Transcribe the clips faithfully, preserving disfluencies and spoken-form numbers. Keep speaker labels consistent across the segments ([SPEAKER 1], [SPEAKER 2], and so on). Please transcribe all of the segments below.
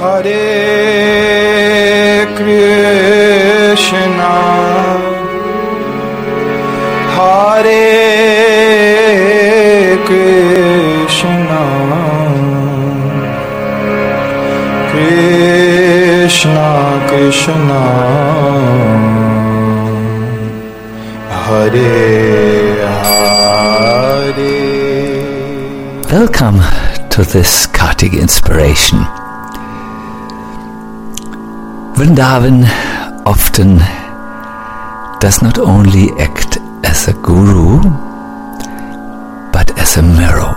[SPEAKER 1] Hare Krishna, Hare Krishna, Krishna Krishna, Hare Hare.
[SPEAKER 2] Welcome to this Kartik inspiration. Vrindavan often does not only act as a guru, but as a mirror.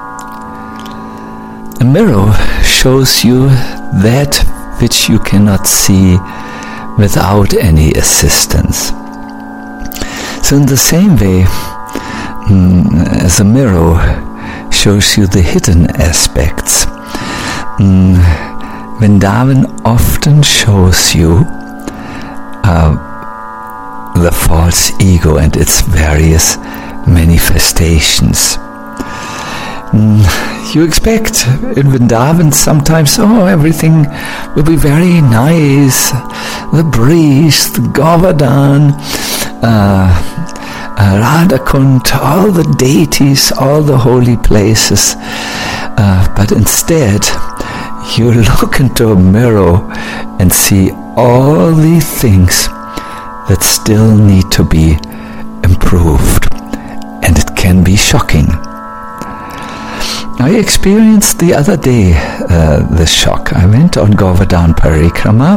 [SPEAKER 2] A mirror shows you that which you cannot see without any assistance. So in the same way, mm, as a mirror shows you the hidden aspects, mm, Vrindavan often shows you uh, the false ego and its various manifestations. Mm, you expect in Vrindavan sometimes, oh, everything will be very nice, the breeze, the Govardhan, uh, uh, Radhakund, all the deities, all the holy places, uh, but instead you look into a mirror and see all the things that still need to be improved, and it can be shocking. I experienced the other day uh, this shock. I went on Govardhan Parikrama,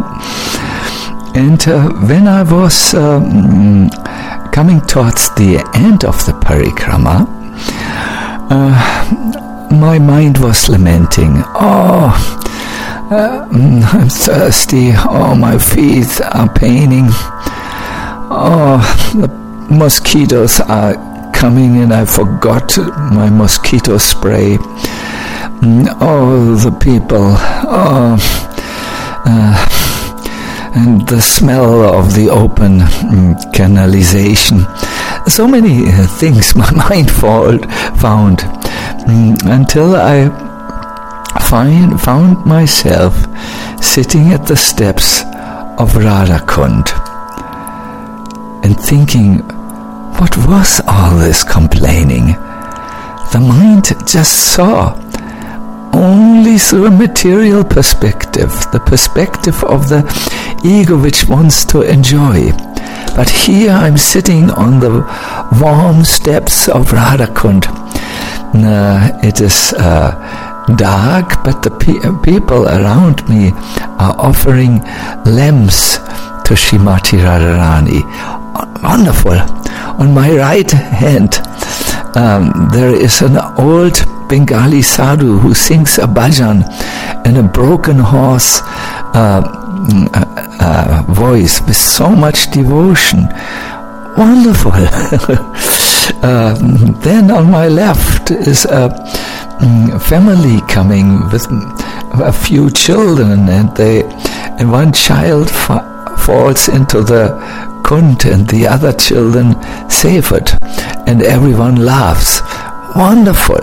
[SPEAKER 2] and uh, when I was um, coming towards the end of the Parikrama, uh, my mind was lamenting, oh, uh, I'm thirsty, oh, my feet are paining, oh, the mosquitoes are coming and I forgot my mosquito spray, oh, the people, oh, uh, and the smell of the open um, canalization. So many uh, things my mind found, found um, until I find, found myself sitting at the steps of Radhakund and thinking, what was all this complaining? The mind just saw only through a material perspective, the perspective of the ego which wants to enjoy. But here I'm sitting on the warm steps of Radhakund. Uh, it is uh, dark, but the pe- people around me are offering lamps to Srimati Radharani. Wonderful. On my right hand, um, there is an old Bengali sadhu who sings a bhajan in a broken horse uh, uh, uh, voice with so much devotion. Wonderful. uh, then on my left is a um, family coming with a few children, and they and one child fa- falls into the kund and the other children save it, and everyone laughs. Wonderful.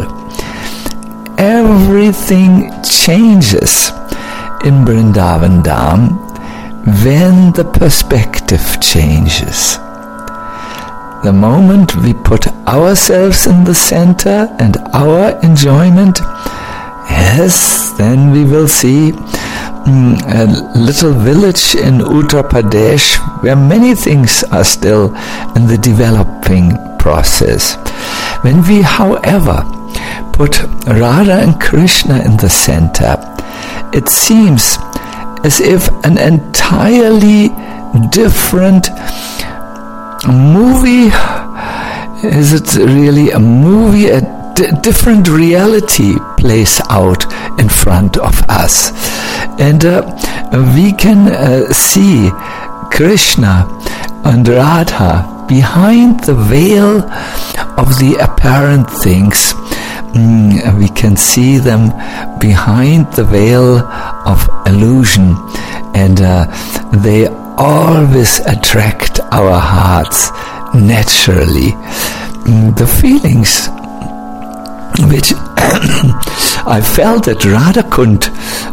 [SPEAKER 2] Everything changes in Vrindavan Dham when the perspective changes. The moment we put ourselves in the center and our enjoyment, yes, then we will see mm, a little village in Uttar Pradesh where many things are still in the developing process. When we, however, put Radha and Krishna in the center, it seems as if an entirely different movie, is it really a movie, a d- different reality plays out in front of us. And uh, we can uh, see Krishna and Radha behind the veil of the apparent things. Mm, we can see them behind the veil of illusion, and uh, they always attract our hearts naturally. Mm, the feelings which I felt at Radhakund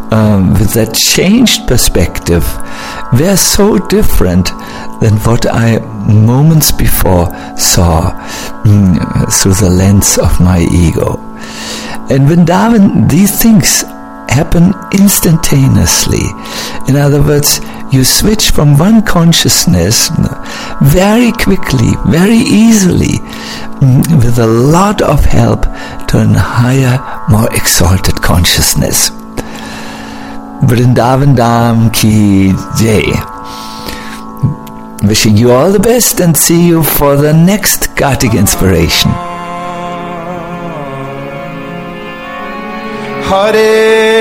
[SPEAKER 2] um, with that changed perspective, were so different than what I moments before saw mm, through the lens of my ego. And Vrindavan, these things happen instantaneously. In other words, you switch from one consciousness very quickly, very easily, with a lot of help, to a higher, more exalted consciousness. Vrindavan Dham Ki Jai. Wishing you all the best and see you for the next Kartik Inspiration.
[SPEAKER 1] Hare